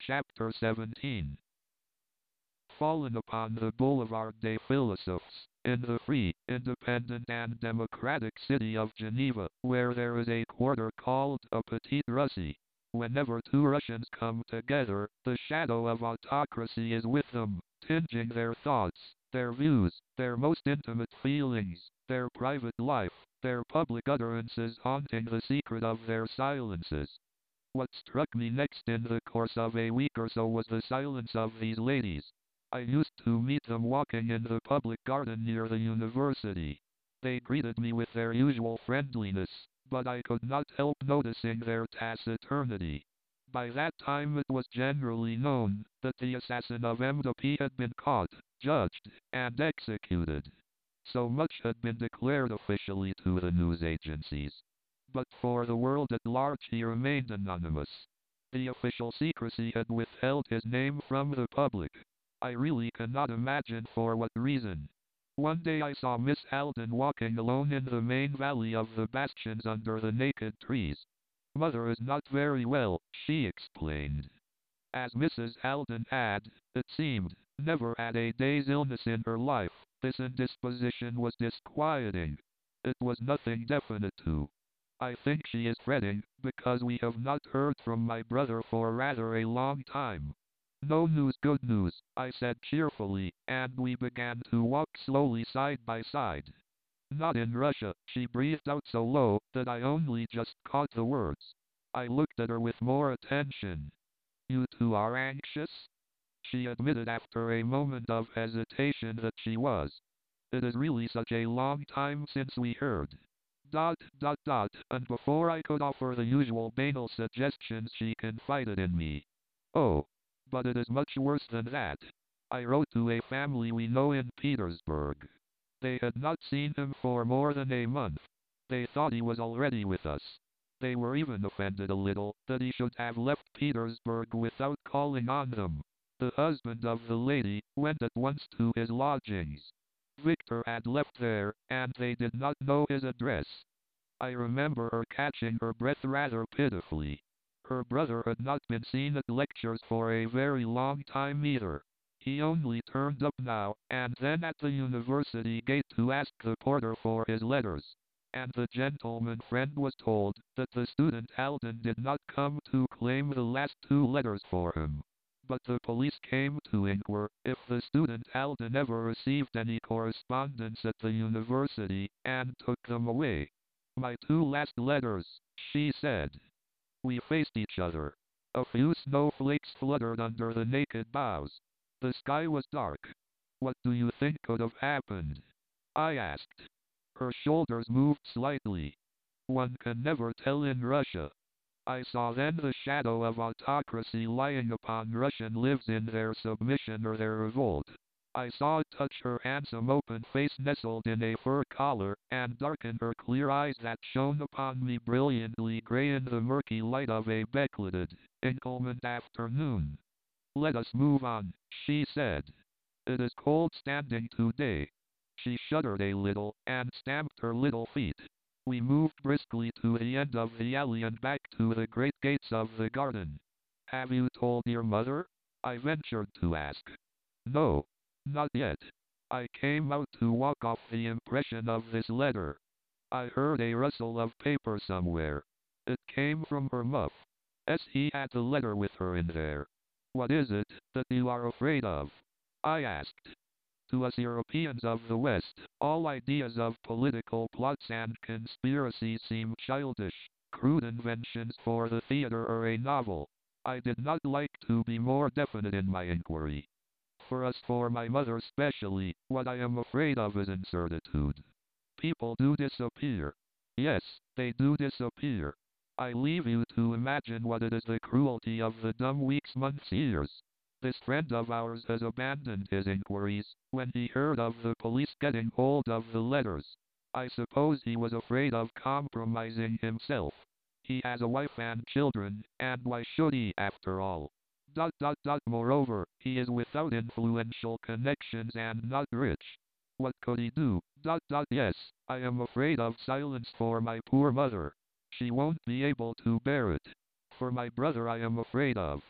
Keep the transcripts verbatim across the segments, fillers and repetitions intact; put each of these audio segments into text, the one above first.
Chapter seventeen. Fallen upon the Boulevard des Philosophes, in the free, independent and democratic city of Geneva, where there is a quarter called a Petite Russie. Whenever two Russians come together, the shadow of autocracy is with them, tinging their thoughts, their views, their most intimate feelings, their private life, their public utterances haunting the secret of their silences. What struck me next in the course of a week or so was the silence of these ladies. I used to meet them walking in the public garden near the university. They greeted me with their usual friendliness, but I could not help noticing their taciturnity. By that time it was generally known that the assassin of M D P had been caught, judged, and executed. So much had been declared officially to the news agencies. But for the world at large he remained anonymous. The official secrecy had withheld his name from the public. I really cannot imagine for what reason. One day I saw Miss Alden walking alone in the main valley of the bastions under the naked trees. "Mother is not very well," she explained. As Missus Alden had, it seemed, never had a day's illness in her life, this indisposition was disquieting. It was nothing definite too. "I think she is fretting, because we have not heard from my brother for rather a long time." "No news, good news," I said cheerfully, and we began to walk slowly side by side. "Not in Russia," she breathed out so low that I only just caught the words. I looked at her with more attention. "You too are anxious?" She admitted after a moment of hesitation that she was. "It is really such a long time since we heard." Dot, dot, dot, and before I could offer the usual banal suggestions she confided in me. "Oh, but it is much worse than that. I wrote to a family we know in Petersburg. They had not seen him for more than a month. They thought he was already with us. They were even offended a little that he should have left Petersburg without calling on them. The husband of the lady went at once to his lodgings. Victor had left there, and they did not know his address." I remember her catching her breath rather pitifully. Her brother had not been seen at lectures for a very long time either. He only turned up now and then at the university gate to ask the porter for his letters. And the gentleman friend was told that the student Alden did not come to claim the last two letters for him. But the police came to inquire if the student Alden ever received any correspondence at the university, and took them away. "My two last letters," she said. We faced each other. A few snowflakes fluttered under the naked boughs. The sky was dark. "What do you think could have happened?" I asked. Her shoulders moved slightly. "One can never tell in Russia." I saw then the shadow of autocracy lying upon Russian lives in their submission or their revolt. I saw it touch her handsome open face nestled in a fur collar, and darken her clear eyes that shone upon me brilliantly gray in the murky light of a beclouded, inclement afternoon. "Let us move on," she said. "It is cold standing today." She shuddered a little, and stamped her little feet. We moved briskly to the end of the alley and back to the great gates of the garden. "Have you told your mother?" I ventured to ask. "No. Not yet. I came out to walk off the impression of this letter." I heard a rustle of paper somewhere. It came from her muff. S. He had the letter with her in there. "What is it that you are afraid of?" I asked. To us Europeans of the West, all ideas of political plots and conspiracies seem childish, crude inventions for the theater or a novel. I did not like to be more definite in my inquiry. "For us, for my mother specially, what I am afraid of is incertitude. People do disappear. Yes, they do disappear. I leave you to imagine what it is, the cruelty of the dumb weeks, months, years. This friend of ours has abandoned his inquiries when he heard of the police getting hold of the letters. I suppose he was afraid of compromising himself. He has a wife and children, and why should he, after all? Dot, dot, dot. Moreover, he is without influential connections and not rich. What could he do? Dot, dot. Yes, I am afraid of silence for my poor mother. She won't be able to bear it. For my brother I am afraid of.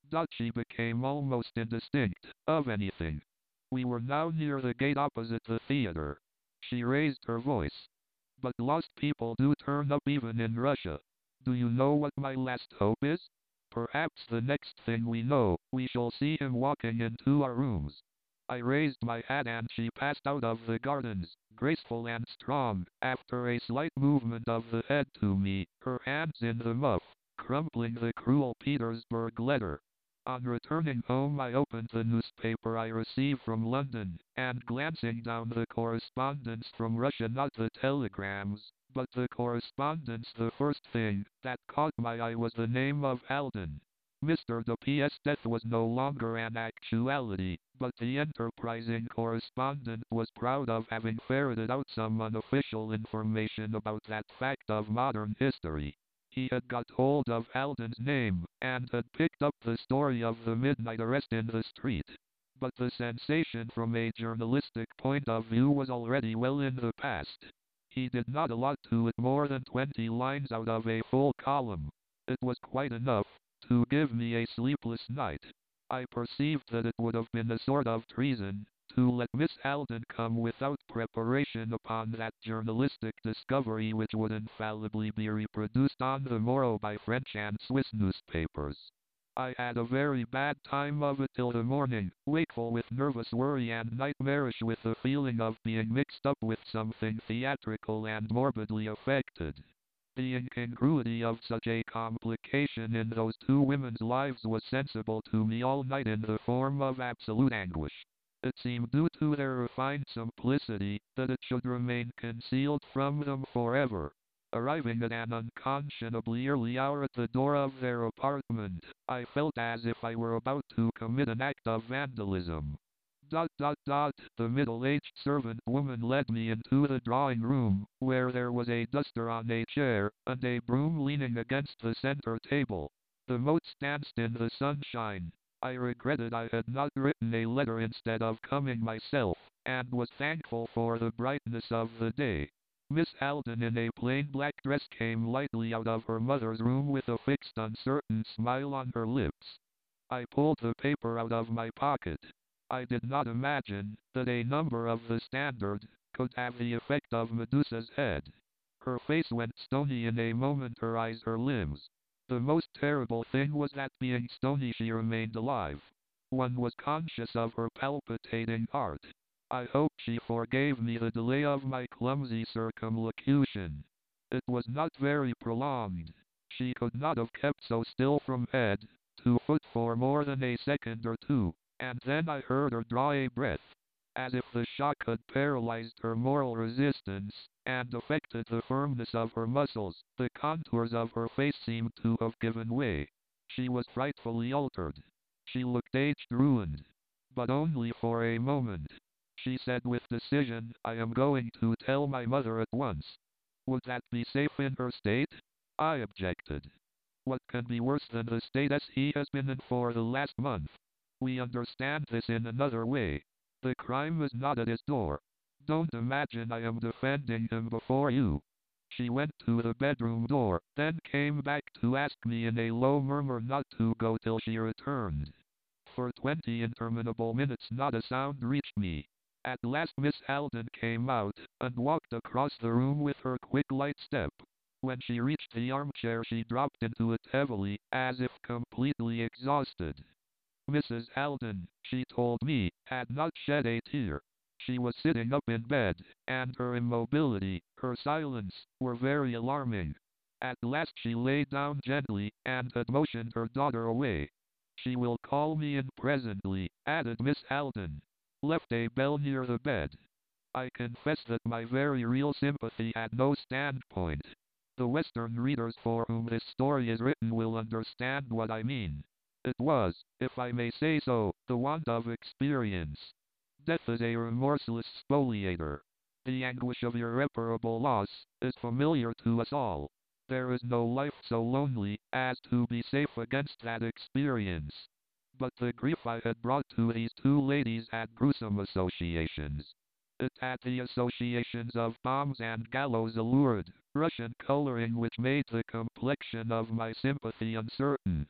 Dot she became almost indistinct of anything. We were now near the gate opposite the theater. She raised her voice. But lost people do turn up even in Russia. Do you know what my last hope is? Perhaps the next thing we know, we shall see him walking into our rooms. I raised my hat and she passed out of the gardens, graceful and strong, after a slight movement of the head to me, her hands in the muff, crumpling the cruel Petersburg letter. On returning home I opened the newspaper I received from London, and glancing down the correspondence from Russia, not the telegrams, but the correspondence, the first thing that caught my eye was the name of Alden. Mister de P S death was no longer an actuality, but the enterprising correspondent was proud of having ferreted out some unofficial information about that fact of modern history. He had got hold of Alden's name, and had picked up the story of the midnight arrest in the street. But the sensation from a journalistic point of view was already well in the past. He did not allot to it more than twenty lines out of a full column. It was quite enough to give me a sleepless night. I perceived that it would have been a sort of treason to let Miss Alden come without preparation upon that journalistic discovery which would infallibly be reproduced on the morrow by French and Swiss newspapers. I had a very bad time of it till the morning, wakeful with nervous worry and nightmarish with the feeling of being mixed up with something theatrical and morbidly affected. The incongruity of such a complication in those two women's lives was sensible to me all night in the form of absolute anguish. It seemed due to their refined simplicity that it should remain concealed from them forever. Arriving at an unconscionably early hour at the door of their apartment, I felt as if I were about to commit an act of vandalism. Dot dot dot. The middle-aged servant woman led me into the drawing room, where there was a duster on a chair, and a broom leaning against the center table. The motes danced in the sunshine. I regretted I had not written a letter instead of coming myself, and was thankful for the brightness of the day. Miss Alden in a plain black dress came lightly out of her mother's room with a fixed uncertain smile on her lips. I pulled the paper out of my pocket. I did not imagine that a number of the Standard could have the effect of Medusa's head. Her face went stony in a moment, her eyes, her limbs. The most terrible thing was that being stony she remained alive. One was conscious of her palpitating heart. I hope she forgave me the delay of my clumsy circumlocution. It was not very prolonged. She could not have kept so still from head to foot for more than a second or two, and then I heard her draw a breath, as if the shock had paralyzed her moral resistance, and affected the firmness of her muscles. The contours of her face seemed to have given way. She was frightfully altered. She looked aged, ruined. But only for a moment. She said with decision, "I am going to tell my mother at once." Would that be safe in her state? I objected. What can be worse than the state as he has been in for the last month? We understand this in another way. The crime is not at his door. Don't imagine I am defending him before you. She went to the bedroom door, then came back to ask me in a low murmur not to go till she returned. For twenty interminable minutes not a sound reached me. At last Miss Alden came out, and walked across the room with her quick light step. When she reached the armchair she dropped into it heavily, as if completely exhausted. Missus Alden, she told me, had not shed a tear. She was sitting up in bed, and her immobility, her silence, were very alarming. At last she lay down gently, and had motioned her daughter away. She will call me in presently, added Miss Alden. Left a bell near the bed. I confess that my very real sympathy had no standpoint. The Western readers for whom this story is written will understand what I mean. It was, if I may say so, the want of experience. Death is a remorseless spoliator. The anguish of irreparable loss is familiar to us all. There is no life so lonely as to be safe against that experience. But the grief I had brought to these two ladies had gruesome associations. It had the associations of bombs and gallows allured, Russian coloring which made the complexion of my sympathy uncertain.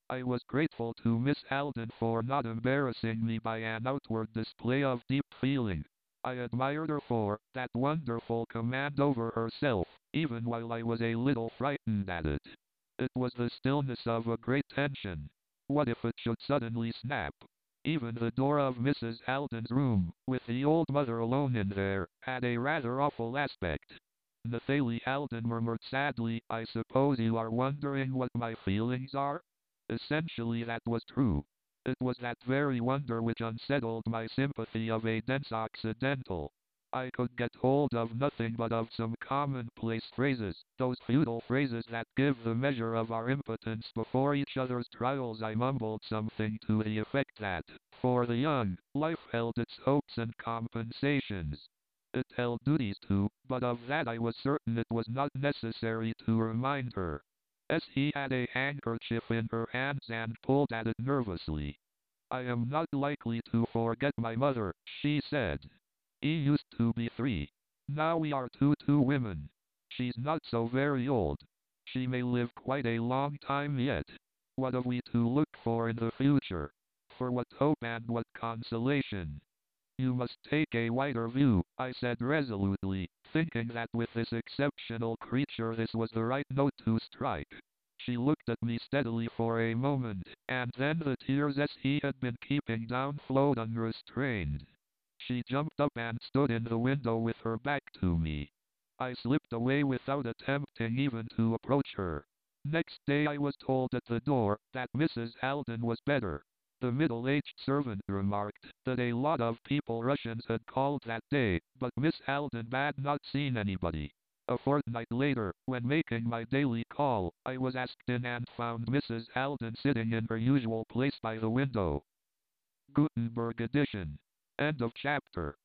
I was grateful to Miss Alden for not embarrassing me by an outward display of deep feeling. I admired her for that wonderful command over herself, even while I was a little frightened at it. It was the stillness of a great tension. What if it should suddenly snap? Even the door of Missus Alden's room, with the old mother alone in there, had a rather awful aspect. Nathalie Alden murmured sadly, "I suppose you are wondering what my feelings are?" Essentially that was true. It was that very wonder which unsettled my sympathy of a dense Occidental. I could get hold of nothing but of some commonplace phrases, those futile phrases that give the measure of our impotence before each other's trials. I mumbled something to the effect that, for the young, life held its hopes and compensations. It held duties too, but of that I was certain it was not necessary to remind her. As he had a handkerchief in her hands and pulled at it nervously. "I am not likely to forget my mother," she said. "He used to be three. Now we are two two women. She's not so very old. She may live quite a long time yet. What have we to look for in the future? For what hope and what consolation?" "You must take a wider view," I said resolutely, thinking that with this exceptional creature this was the right note to strike. She looked at me steadily for a moment, and then the tears as he had been keeping down flowed unrestrained. She jumped up and stood in the window with her back to me. I slipped away without attempting even to approach her. Next day I was told at the door that Missus Alden was better. The middle-aged servant remarked that a lot of people Russians had called that day, but Miss Alden had not seen anybody. A fortnight later, when making my daily call, I was asked in and found Missus Alden sitting in her usual place by the window. Gutenberg edition. End of chapter.